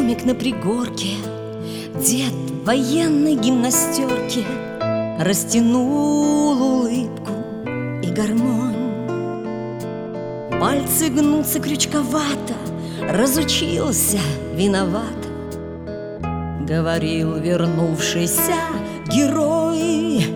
домик на пригорке, дед в военной гимнастерке растянул улыбку и гармонь. Пальцы гнутся крючковато, разучился виновато, говорил вернувшийся герой.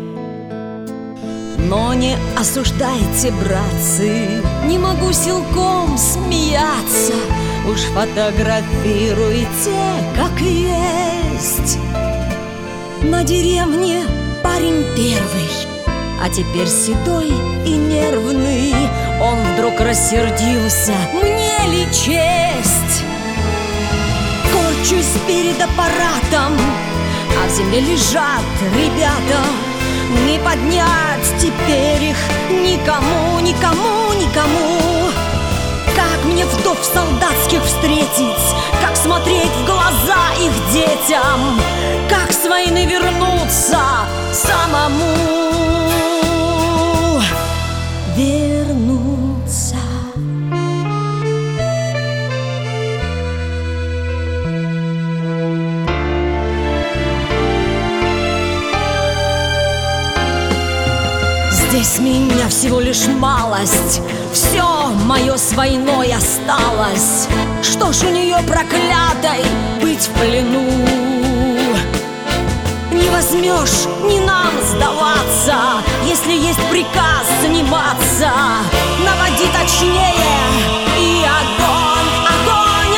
Но не осуждайте, братцы, не могу силком смеяться. Уж фотографируйте, как есть. На деревне парень первый, а теперь седой и нервный. Он вдруг рассердился: мне ли честь? Корчусь перед аппаратом, а в земле лежат ребята. Не поднять теперь их никому, никому, никому. Как мне вдов солдатских встретить? Как смотреть в глаза их детям? Как с войны вернуться самому? Вернуться. Здесь меня всего лишь малость, все мое с войной осталось. Что ж у нее проклятой быть в плену? Не возьмешь, не нам сдаваться, если есть приказ заниматься. Наводи точнее и огонь, огонь,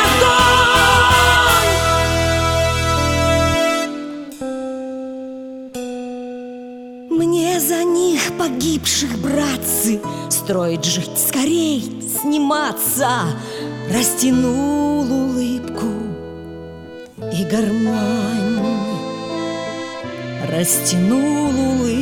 огонь. Мне за них, погибших, братцы, строить жить, скорей сниматься. Растянул улыбку и гармонь, растянул улыбку